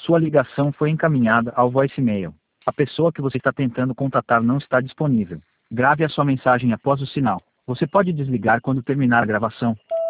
Sua ligação foi encaminhada ao voicemail. A pessoa que você está tentando contatar não está disponível. Grave a sua mensagem após o sinal. Você pode desligar quando terminar a gravação.